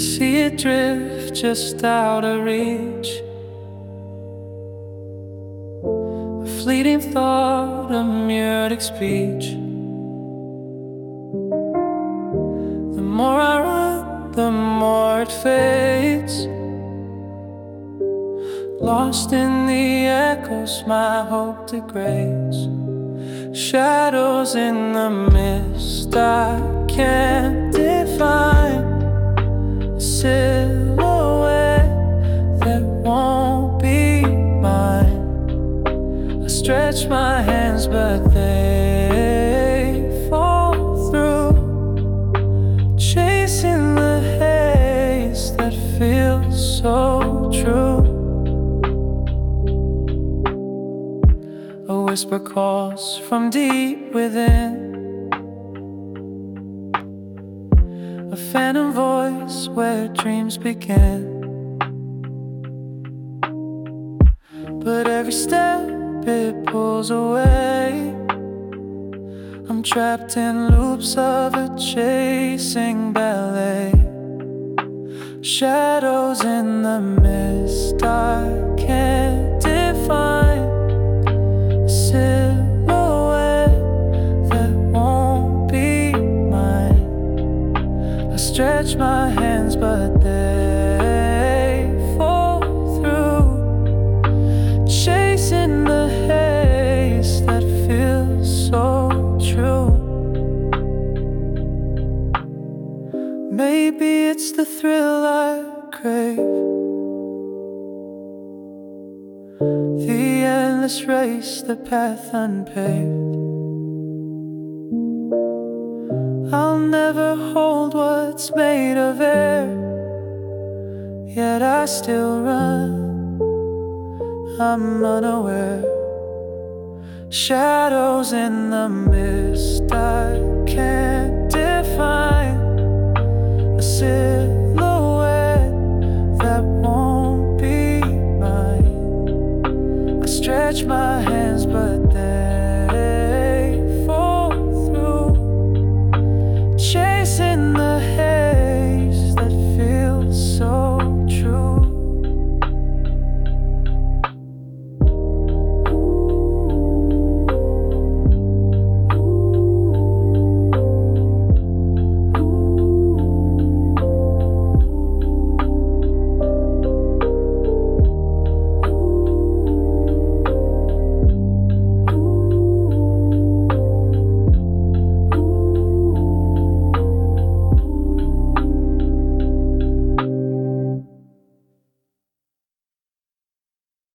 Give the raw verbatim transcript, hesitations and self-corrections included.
see it drift just out of reach. A fleeting thought, a muted speech. The more I run, the more it fades. Lost in the echoes, my hope degrades. Shadows in the mist, I can't define. A silhouette that won't be mine. I stretch my hands, but they fall through. Chasing the haze that feels so true. A whisper calls from deep within, a phantom voice where dreams begin. But every step it pulls away. I'm trapped in loops of a chasing ballet. Shadows in the mist, I can't define. Silhouette that won't be mine. I stretch my hands, but they fall through. Chasing the haze that feels so true. Maybe it's the thrill I crave, the endless race, the path unpaved. I'll never hold what's made of air, yet I still run, I'm unaware. Shadows in the mist, I can't define. A